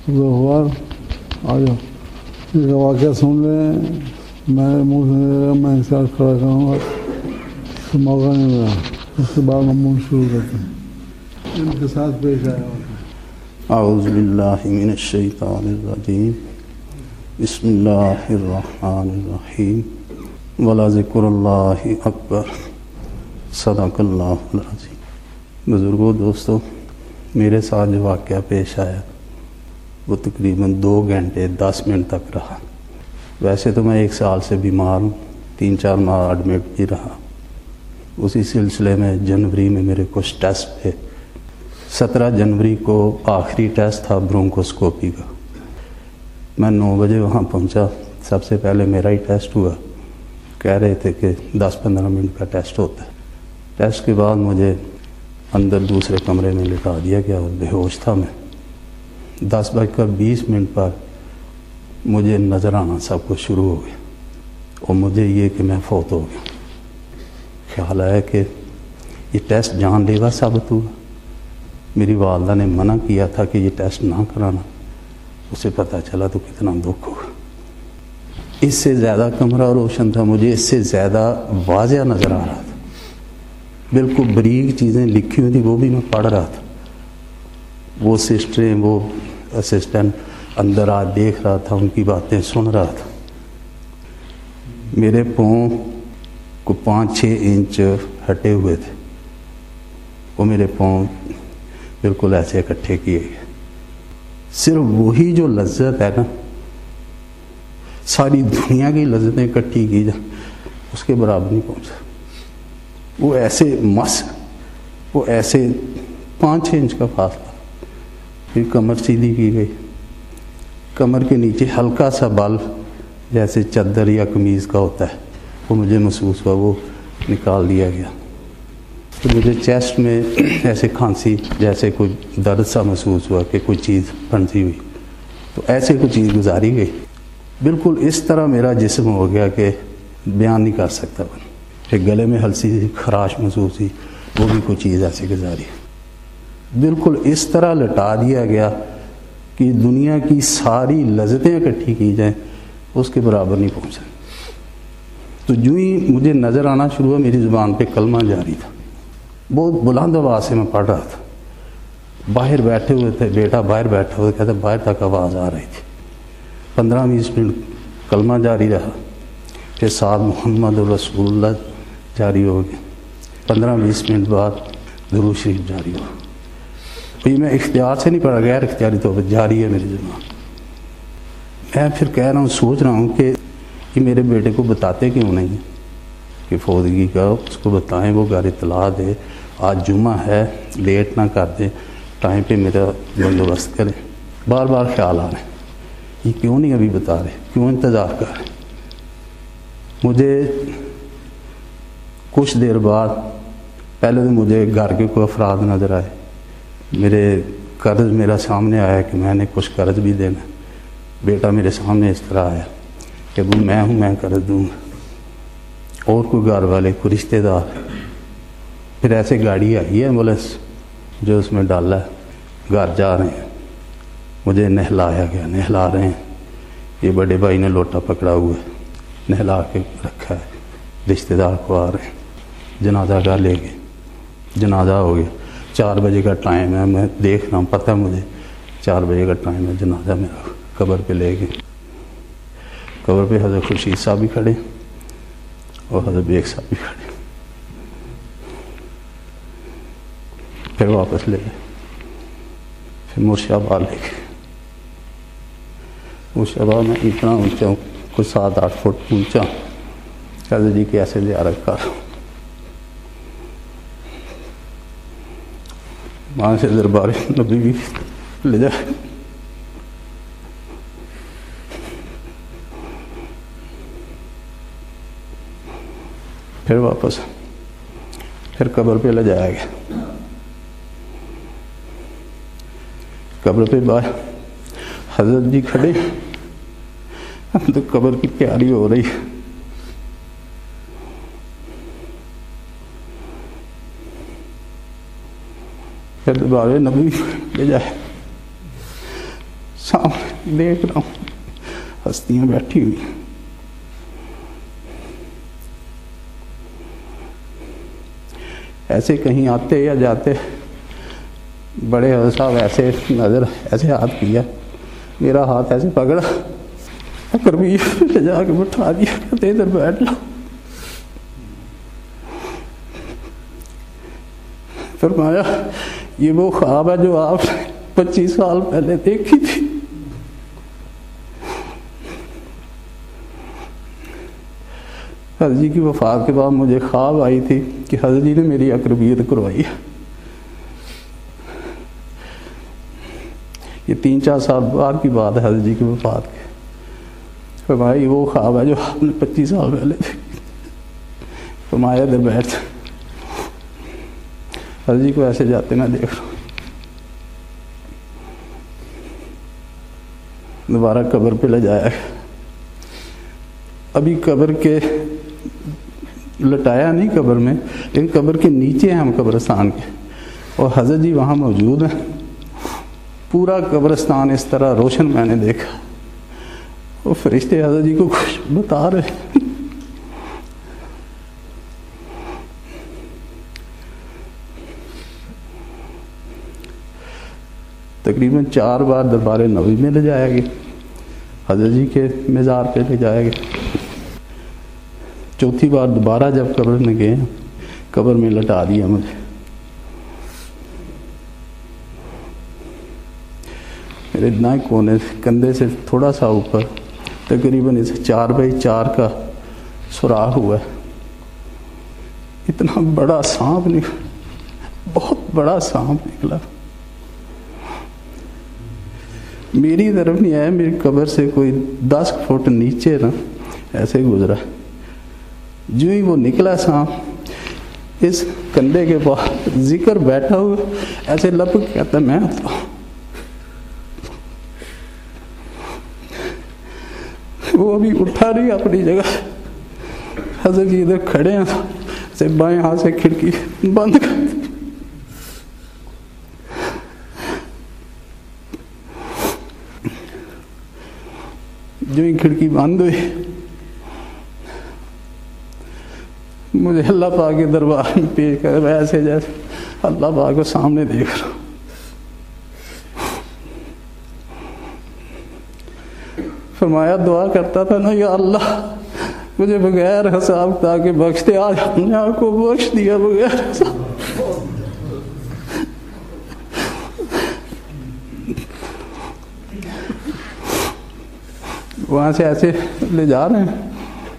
ظفر آ جاؤ، یہ واقعہ سن لیں، میرے منہ سے میں انسان کھڑا کروں گا، موقع نہیں ملا، اس کے بعد ہم شروع کرتے ہیں۔ ان کے ساتھ پیش آیا واقعہ۔ اعوذ باللہ من الشیطان الرجیم، بسم اللہ الرحمن الرحیم، ولذکر اللہ اکبر، صدق اللہ العظیم۔ بزرگوں، دوستو، میرے ساتھ جو واقعہ پیش آیا وہ تقریباً 2 گھنٹے 10 منٹ تک رہا۔ ویسے تو میں 1 سال سے بیمار ہوں، 3-4 ماہ ایڈمٹ بھی رہا۔ اسی سلسلے میں جنوری میں میرے کچھ ٹیسٹ تھے۔ 17 جنوری کو آخری ٹیسٹ تھا برونکوسکوپی کا۔ میں 9 بجے وہاں پہنچا، سب سے پہلے میرا ہی ٹیسٹ ہوا۔ کہہ رہے تھے کہ 10-15 منٹ کا ٹیسٹ ہوتا ہے۔ ٹیسٹ کے بعد مجھے اندر دوسرے کمرے میں لٹا دیا گیا اور بے ہوش تھا میں۔ 10:20 پر مجھے نظر آنا سب کچھ شروع ہو گیا اور مجھے یہ کہ میں فوت ہو گیا۔ خیال آیا کہ یہ ٹیسٹ جان لیوا ثابت ہوا۔ میری والدہ نے منع کیا تھا کہ یہ ٹیسٹ نہ کرانا، اسے پتہ چلا تو کتنا دکھ ہوگا۔ اس سے زیادہ کمرہ روشن تھا، مجھے اس سے زیادہ واضح نظر آ رہا تھا۔ بالکل بریک چیزیں لکھی ہوئی تھیں، وہ بھی میں پڑھ رہا تھا۔ وہ سسٹریں، وہ اسسٹنٹ اندر آ دیکھ رہا تھا، ان کی باتیں سن رہا تھا۔ میرے پاؤں کو 5-6 انچ ہٹے ہوئے تھے، وہ میرے پاؤں بالکل ایسے اکٹھے کیے گئے۔ صرف وہی جو لذت ہے نا، ساری دنیا کی لذتیں اکٹھی کی جائیں اس کے برابر نہیں پہنچا۔ وہ ایسے وہ ایسے 5-6 انچ کا فاصلہ۔ پھر کمر سیدھی کی گئی، کمر کے نیچے ہلکا سا بال جیسے چادر یا قمیض کا ہوتا ہے وہ مجھے محسوس ہوا، وہ نکال دیا گیا۔ تو مجھے چیسٹ میں ایسے کھانسی جیسے کوئی درد سا محسوس ہوا کہ کوئی چیز پھنسی ہوئی، تو ایسے کوئی چیز گزاری گئی۔ بالکل اس طرح میرا جسم ہو گیا کہ بیان نہیں کر سکتا۔ پھر گلے میں ہلکی سی خراش محسوس ہوئی، وہ بھی کوئی چیز ایسے گزاری۔ بالکل اس طرح لٹا دیا گیا کہ دنیا کی ساری لذتیں اکٹھی کی جائیں اس کے برابر نہیں پہنچا۔ تو جو ہی مجھے نظر آنا شروع ہوا، میری زبان پہ کلمہ جاری تھا، بہت بلند آواز سے میں پڑھ رہا تھا۔ باہر بیٹھے ہوئے تھے، بیٹا باہر بیٹھا ہوا کہتا باہر تک آواز آ رہی تھی۔ 15-20 منٹ کلمہ جاری رہا، پھر ساتھ محمد رسول اللہ جاری ہو گیا۔ 15-20 منٹ بعد درود شریف جاری ہوا۔ یہ میں اختیار سے نہیں پڑھا، غیر اختیاری طور پر جاری ہے میری زبان۔ میں پھر کہہ رہا ہوں، سوچ رہا ہوں کہ یہ میرے بیٹے کو بتاتے کیوں نہیں کہ فوتگی کا، اس کو بتائیں، وہ گھر اطلاع دے، آج جمعہ ہے، لیٹ نہ کر دیں، ٹائم پہ میرا بندوبست کریں۔ بار بار خیال آ رہے ہیں یہ کیوں نہیں ابھی بتا رہے، کیوں انتظار کر رہے۔ مجھے کچھ دیر بعد، پہلے تو مجھے گھر کے کوئی افراد نظر آئے، میرے قرض میرا سامنے آیا کہ میں نے کچھ قرض بھی دینا۔ بیٹا میرے سامنے اس طرح آیا کہ وہ میں ہوں، میں قرض دوں گا، اور کوئی گھر والے، کوئی رشتے دار۔ پھر ایسے گاڑی آئی ہے ایمبولینس جو اس میں ڈالا ہے، گھر جا رہے ہیں، مجھے نہلایا گیا، نہلا رہے ہیں۔ یہ بڑے بھائی نے لوٹا پکڑا ہوا ہے، نہلا کے رکھا ہے، رشتے دار کو آ رہے ہیں، جنازہ کا لے گئے، جنازہ ہو گیا۔ 4 بجے کا ٹائم ہے، میں دیکھ رہا ہوں، پتہ مجھے 4 بجے کا ٹائم ہے، جنازہ میرا قبر پہ لے گئے۔ قبر پہ حضرت خورشید صاحب بھی کھڑے اور حضرت بیگ صاحب بھی کھڑے۔ پھر واپس لے گئے، پھر مرشد آباد لے گئے۔ مرشد آباد میں اتنا اونچا ہوں، کچھ 7-8 فٹ اونچا، حضرت جی کیسے زیارت کر رہا ہوں۔ وہاں سے دربار نبی بھی لے جائے۔ پھر واپس، پھر قبر پہ لے جایا گیا۔ قبر پہ باہر حضرت جی کھڑے، تو قبر کی تیاری ہو رہی ہے۔ پھر دوبارہ نبی لے جائے، سامنے دیکھ رہا ہوں ہستیاں بیٹھی ہوئی. ایسے کہیں آتے یا جاتے بڑے حضرت صاحب ایسے نظر ایسے ہاتھ کیا, میرا ہاتھ ایسے پکڑا, اکرمیر لے جا کے بٹھا دیا, کہتے ادھر بیٹھ لو. فرمایا یہ وہ خواب ہے جو آپ 25 سال پہلے دیکھی تھی. حضرت جی کی وفات کے بعد مجھے خواب آئی تھی کہ حضرت جی نے میری اقربیت کروائی ہے. یہ 3-4 سال بعد کی بات ہے حضرت جی کی وفات کے. فرمایا یہ وہ خواب ہے جو آپ نے 25 سال پہلے دیکھی. فرمایا ادھر بیٹھ. حضرت جی کو ایسے جاتے میں دیکھ رہا ہوں. دوبارہ قبر پہ لے جایا گیا. ابھی قبر کے لٹایا نہیں قبر میں, لیکن قبر کے نیچے ہیں ہم قبرستان کے, اور حضرت جی وہاں موجود ہیں. پورا قبرستان اس طرح روشن میں نے دیکھا. وہ فرشتے حضرت جی کو کچھ بتا رہے. تقریباً 4 بار دربار نبوی میں لے جایا گیا, حضرت جی کے مزار پہ لے جایا گیا. 4تھی بار دوبارہ جب قبر میں گئے, قبر میں لٹا دیا مجھے. میرے دائیں کونے کندھے سے تھوڑا سا اوپر تقریباً اسے 4x4 کا سوراخ ہوا ہے. اتنا بڑا سانپ نکلا, بہت بڑا سانپ نکلا. میری طرف نہیں آیا, میری قبر سے کوئی 10 فٹ نیچے نا ایسے گزرا. جو ہی وہ نکلا سانپ, اس کندھے کے پاس ذکر بیٹھا ہوا ایسے لپک کہتا میں آتا ہوں. وہ ابھی اٹھا نہیں اپنی جگہ. حضرت جی ادھر کھڑے ہیں, سے بائیں ہاتھ سے کھڑکی بند کر دی. جو ہی کھڑکی بند ہوئی, مجھے اللہ پاک کے دربار میں پیش کر ایسے جیسے اللہ پاک کو سامنے دیکھ رہا ہوں. فرمایا دعا کرتا تھا نا, یا اللہ مجھے بغیر حساب تاکہ بخش دے. آج ہم نے آپ کو بخش دیا بغیر حساب. وہاں سے ایسے لے جا رہے ہیں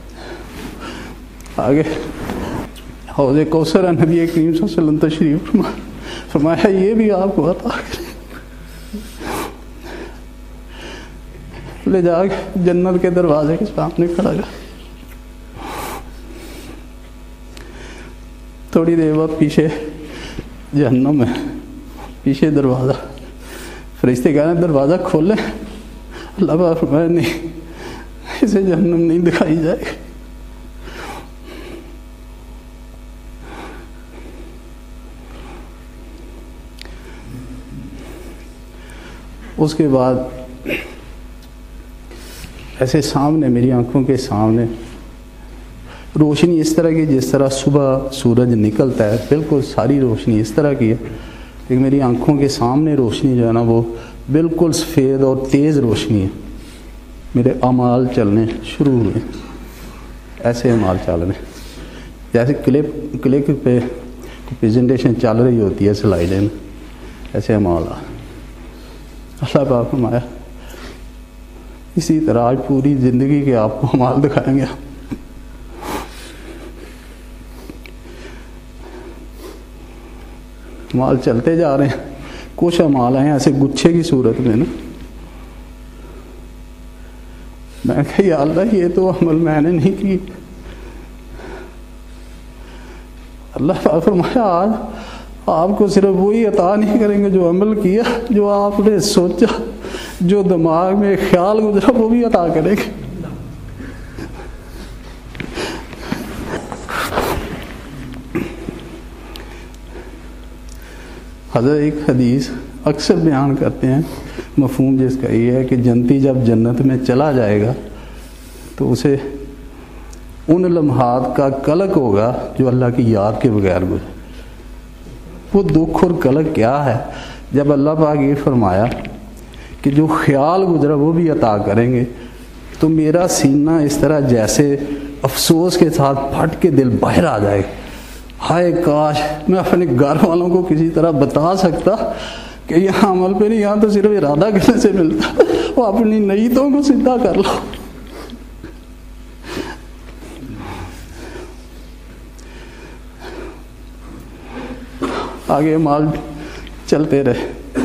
آگے. حوض کوثر ہے, نبی کریم صلی اللہ علیہ وسلم تشریف فرمایا یہ بھی آپ کو عطا کرے. لے جا کے جنت کے دروازے کے سامنے کھڑا گیا. تھوڑی دیر بعد پیچھے جہنم ہے, پیچھے دروازہ. فرشتے کہہ رہے ہیں دروازہ کھولیں. اللہ پاک فرمایا نہیں, اسے جہنم نہیں دکھائی جائے گی. اس کے بعد ایسے سامنے میری آنکھوں کے سامنے روشنی اس طرح کی جس طرح صبح سورج نکلتا ہے, بالکل ساری روشنی اس طرح کی ہے. لیکن میری آنکھوں کے سامنے روشنی جو ہے نا وہ بالکل سفید اور تیز روشنی ہے. میرے اعمال چلنے شروع ہوئے, ایسے اعمال چل رہے جیسے کلک پہ پریزنٹیشن چل رہی ہوتی ہے سلائڈ میں, ایسے اعمال. اللہ پاک فرمایا اسی طرح آج پوری زندگی کے آپ کو اعمال دکھائیں گے. اعمال چلتے جا رہے ہیں. کچھ اعمال ہیں ایسے گچھے کی صورت میں نا. میں کہا یا اللہ یہ تو عمل میں نے نہیں کی. اللہ پاک فرمایا آج آپ کو صرف وہی عطا نہیں کریں گے جو عمل کیا, جو آپ نے سوچا, جو دماغ میں خیال گزرا وہ بھی عطا کریں گے. حضرت ایک حدیث اکثر بیان کرتے ہیں, مفہوم جس کا یہ ہے کہ جنتی جب جنت میں چلا جائے گا تو اسے ان لمحات کا قلق ہوگا جو اللہ کی یاد کے بغیر گزرے. وہ دکھ اور قلق کیا ہے؟ جب اللہ پاک یہ فرمایا کہ جو خیال گزرا وہ بھی عطا کریں گے، تو میرا سینہ اس طرح جیسے افسوس کے ساتھ پھٹ کے دل باہر آ جائے. ہائے کاش میں اپنے گھر والوں کو کسی طرح بتا سکتا کہ یہاں عمل پہ نہیں، یہاں تو صرف ارادہ کرنے سے ملتا، وہ اپنی نیتوں کو سیدھا کر لو. آگے عمل چلتے رہے.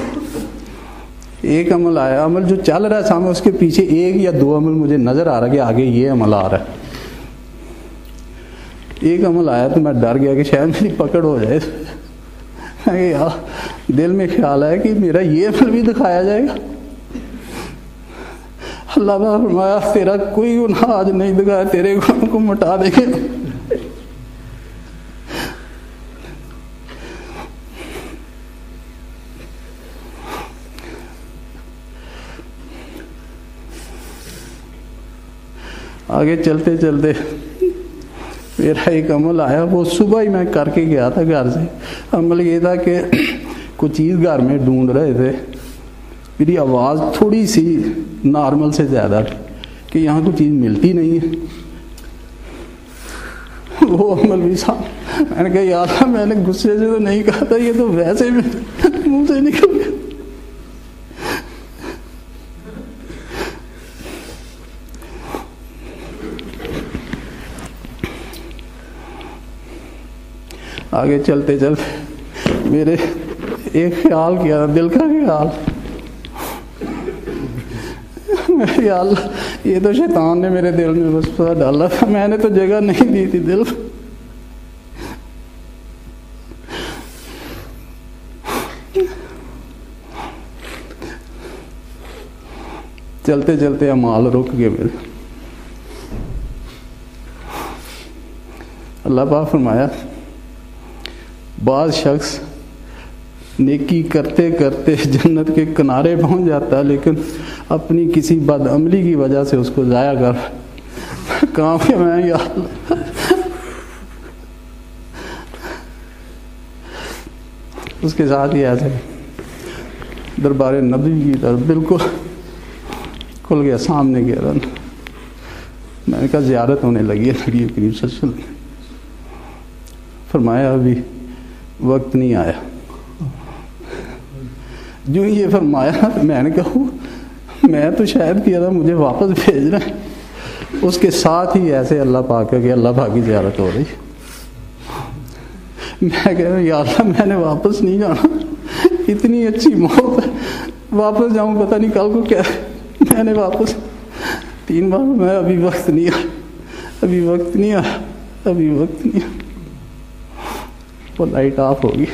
ایک عمل آیا، عمل جو چل رہا ہے سامنے، اس کے پیچھے ایک یا دو عمل مجھے نظر آ رہا کہ آگے یہ عمل آ رہا ہے. ایک عمل آیا تو میں ڈر گیا کہ شاید میری پکڑ ہو جائے. دل میں خیال آیا کہ میرا یہ عمل بھی دکھایا جائے گا. اللہ نے فرمایا تیرا کوئی گناہ آج نہیں دکھایا، تیرے گناہوں کو مٹا دیں گے. آگے چلتے چلتے میرا ایک عمل آیا، وہ صبح ہی میں کر کے گیا تھا گھر سے. عمل یہ تھا کہ کچھ چیز گھر میں ڈھونڈ رہے تھے، میری آواز تھوڑی سی نارمل سے زیادہ تھی کہ یہاں کوئی چیز ملتی نہیں ہے. وہ عمل بھی صاحب میں نے کہا یا اللہ میں نے غصے سے تو نہیں کہا تھا، یہ تو ویسے منہ سے نکل گیا. آگے چلتے چلتے میرے ایک خیال کیا، دل کا خیال، یا اللہ یہ تو شیطان نے میرے دل میں وسوسہ ڈالا تھا، میں نے تو جگہ نہیں دی تھی دل. چلتے چلتے اعمال رک گئے میرے. اللہ پاک فرمایا بعض شخص نیکی کرتے کرتے جنت کے کنارے پہنچ جاتا ہے، لیکن اپنی کسی بد عملی کی وجہ سے اس کو ضائع کر کام کے میں یا اللہ. اس کے ساتھ ہی ایسے دربار نبی کی طرف بالکل کھل گیا، سامنے گیا تھا. میں نے کہا زیارت ہونے لگی ہے نبی کریم صلی اللہ علیہ وسلم. فرمایا ابھی وقت نہیں آیا. جو یہ فرمایا میں نے کہا میں تو شاید کیا تھا مجھے واپس بھیجنا ہے. اس کے ساتھ ہی ایسے اللہ پاک کہ اللہ پاک کی زیارت ہو رہی. میں کہہ رہا یا اللہ میں نے واپس نہیں جانا، اتنی اچھی موت ہے، واپس جاؤں پتہ نہیں کل کو کیا. میں نے واپس 3 بار میں ابھی وقت نہیں آیا، ابھی وقت نہیں آیا، ابھی وقت نہیں آیا. وہ لائٹ آف ہوگی.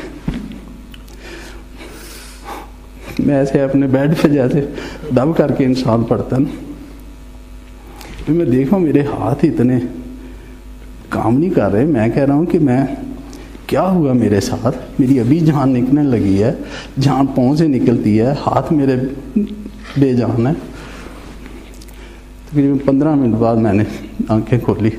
میں ایسے اپنے بیڈ پہ جیسے دب کر کے انسان پڑتا نا، پھر میں دیکھا میرے ہاتھ اتنے کام نہیں کر رہے. میں کہہ رہا ہوں کہ میں کیا ہوا میرے ساتھ، میری ابھی جان نکلنے لگی ہے، جان پاؤں سے نکلتی ہے، ہاتھ میرے بے جان ہے. تقریباً 15 منٹ بعد میں نے آنکھیں کھولی.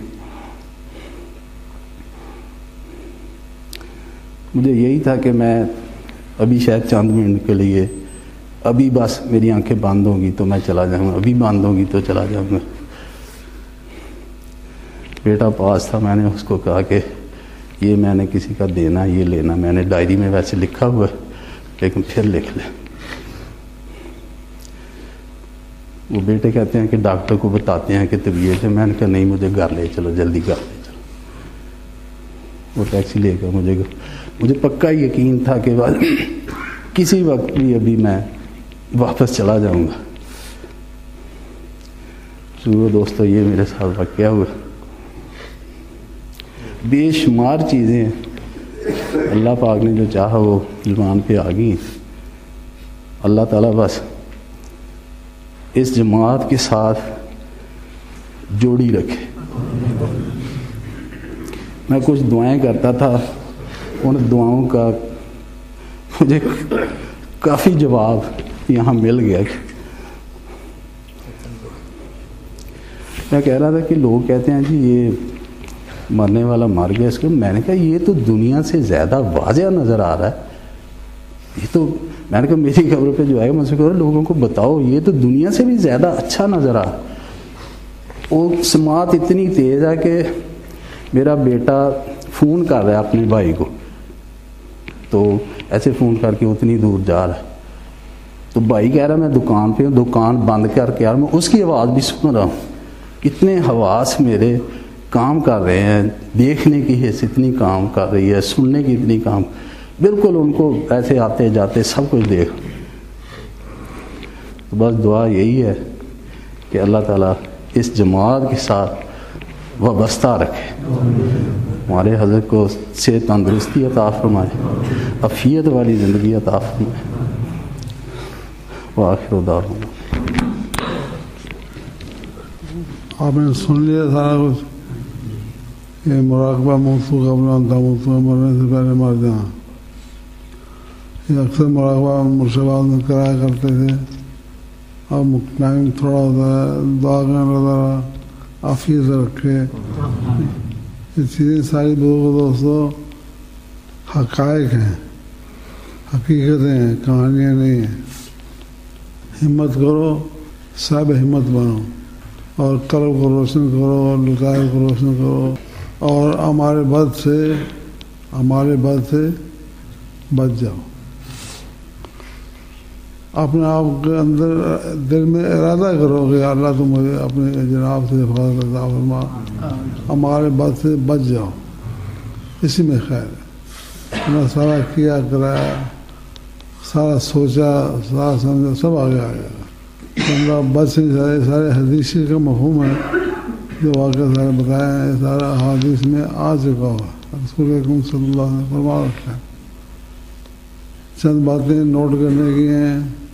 مجھے یہی تھا کہ میں ابھی شاید چند منٹ کے لیے، ابھی بس میری آنکھیں بند ہوں گی تو میں چلا جاؤں گا، ابھی بند ہوں گی تو چلا جاؤں گا. بیٹا پاس تھا، میں نے اس کو کہا کہ یہ میں نے کسی کا دینا، یہ لینا. میں نے ڈائری میں ویسے لکھا ہوا ہے لیکن پھر لکھ لیں. وہ بیٹے کہتے ہیں کہ ڈاکٹر کو بتاتے ہیں کہ طبیعت ہے. میں نے کہا نہیں مجھے گھر لے چلو، جلدی گھر لے چلو. وہ ٹیکسی لے کر مجھے پکا یقین تھا کہ کسی وقت بھی ابھی میں واپس چلا جاؤں گا. دوستو یہ میرے ساتھ واقعہ ہوا. بے شمار چیزیں اللہ پاک نے جو چاہا وہ زبان پہ آ گئی. اللہ تعالیٰ بس اس جماعت کے ساتھ جوڑی رکھے. میں کچھ دعائیں کرتا تھا، ان دعاؤں کا مجھے کافی جواب یہاں مل گیا. میں کہہ رہا تھا کہ لوگ کہتے ہیں جی یہ مرنے والا مر گیا اس کو. میں نے کہا یہ تو دنیا سے زیادہ واضح نظر آ رہا ہے. یہ تو میں نے کہا میری خبر پہ جو آئے مجھ سے کہا لوگوں کو بتاؤ یہ تو دنیا سے بھی زیادہ اچھا نظر آ رہا ہے. وہ سماعت اتنی تیز ہے کہ میرا بیٹا فون کر رہا ہے اپنے بھائی کو, تو ایسے فون کر کے اتنی دور جا رہا ہے, تو بھائی کہہ رہا ہے میں دکان پہ ہوں, دکان بند کر کے, یار میں اس کی آواز بھی سن رہا ہوں. اتنے حواس میرے کام کر رہے ہیں, دیکھنے کی حص اتنی کام کر رہی ہے, سننے کی اتنی کام, بالکل ان کو ایسے آتے جاتے سب کچھ دیکھ. تو بس دعا یہی ہے کہ اللہ تعالیٰ اس جماعت کے ساتھ وابستہ رکھے, ہمارے حضرت کو صحت تندرستی عطا فرمائے, عافیت والی زندگی عطا فرمائے. وآخر دعوانا. آپ نے سن لیا سارا کچھ. یہ مراقبہ موت قبل ان تموت, مرنے سے پہلے مر جانا. یہ اکثر مراقبہ مرشدات میں کرایا کرتے تھے. اب ٹائم تھوڑا ہوتا ہے, دعا کرنے لگا عافیت رکھے. یہ چیزیں ساری دوستوں حقائق ہیں, حقیقتیں ہیں, کہانیاں نہیں ہیں. ہمت کرو, صاحب ہمت بنو, اور قلب کو روشن کرو, اور لطائف کو روشن کرو, اور ہمارے بد سے بچ جاؤ. اپنے آپ کے اندر دل میں ارادہ کرو کہ اللہ تم مجھے اپنے جناب سے حفاظت عطا فرما, ہمارے بد سے بچ جاؤ. اسی میں خیر ہے. میں سارا کیا کرایا, سارا سوچا, سارا سمجھا, سب آگے آ گیا. اللہ بچ نہیں سارے حدیث کا مفہوم ہے جو واقعہ سارے بتایا ہے, سارا حدیث میں آ چکا ہوا. رسول اکرم صلی اللہ علیہ وسلم نے فرما رکھا ہے. چند باتیں نوٹ کرنے کی ہیں.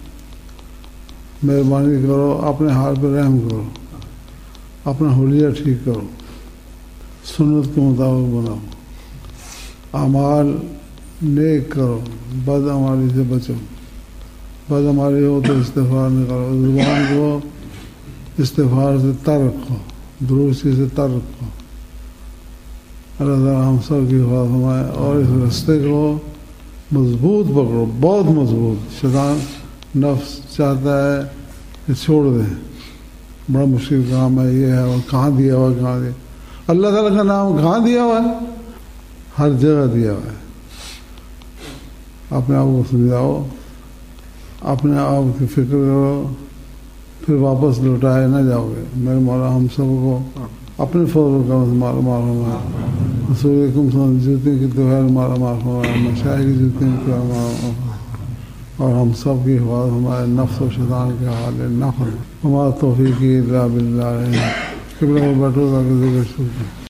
مہربانی کرو, اپنے حال پہ رحم کرو, اپنا حلیہ ٹھیک کرو, سنت کے مطابق بناؤ, اعمال نیک کرو, بد عمالی سے بچو. بد عمالی ہو تو استغفار نہ کرو. زبان کو استغفار سے تر رکھو, درستی سے تر رکھو. اللہ تعالیٰ ہم سب کی حفاظت فرمائے. اور اس رستے کو مضبوط پکڑو, بہت مضبوط. شیطان نفس چاہتا ہے کہ چھوڑ دیں, بڑا مشکل کام ہے, یہ ہے وہ, کہاں دیا ہوا, کہاں دیا. اللہ تعالیٰ کا نام کہاں دیا ہوا ہے؟ ہر جگہ دیا ہوا ہے. اپنے آپ کو سمجھاؤ, اپنے آپ کی فکر کرو, پھر واپس لوٹائے نہ جاؤ گے. میرے مولا ہم سب کو اپنے فضل کا مارا مارا, رسول اکرم صلی اللہ علیہ وسلم جوتے کی دوہر مارا مارا, مشائخ کی جوتے کی مارا, اور ہم سب کی حفاظت ہمارے نفس و شیطان کے حال نفر. ہمارا توفیق الا باللہ. قبلہ میں بیٹھو تاکہ ذکر شروع کریں.